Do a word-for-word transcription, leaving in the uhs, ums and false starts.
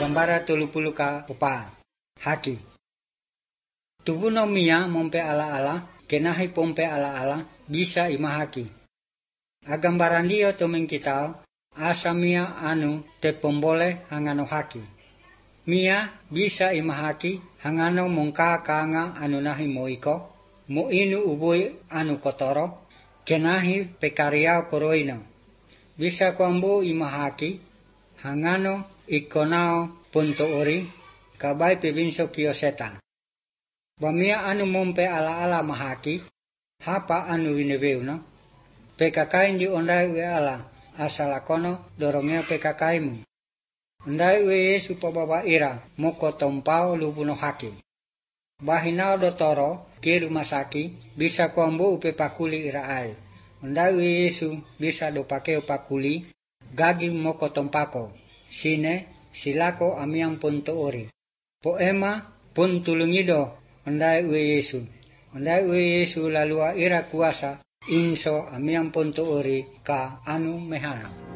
Gambara tulupulu ka upa. Haki. Tubuno mia mompe ala-ala, kenahi pompe ala-ala, bisa imahaki. Agambaran dio tomeng kitao, asa mia anu te pombole hangano haki. Mia bisa imahaki, hangano mongka kanga anu nahi moiko, mo inu ubui anu kotoro, kenahi pekariao koroino. Bisa kuambu imahaki, hangano ikonao punto ori, kabai pebinso kioseta. Bamia anu mompe ala-ala mahaki, hapa anu winebeuno, pekakain di ondai we ala, asalakono dorongea pekakaimu. Ondai we Yesu pababa ira, moko tompao lubuno haki. Bahinao dotoro, kiru masaki, bisa kuambu upe pakuli ira ai. Ondai we Yesu bisa dopake pakuli, gagi moko tompako. Sine, silako amiang punto ori. Poema pun tulungido, ondai we Yesu. Ondai we Yesu lalua ira kuasa, inso amiang punto ori ka anu mehana.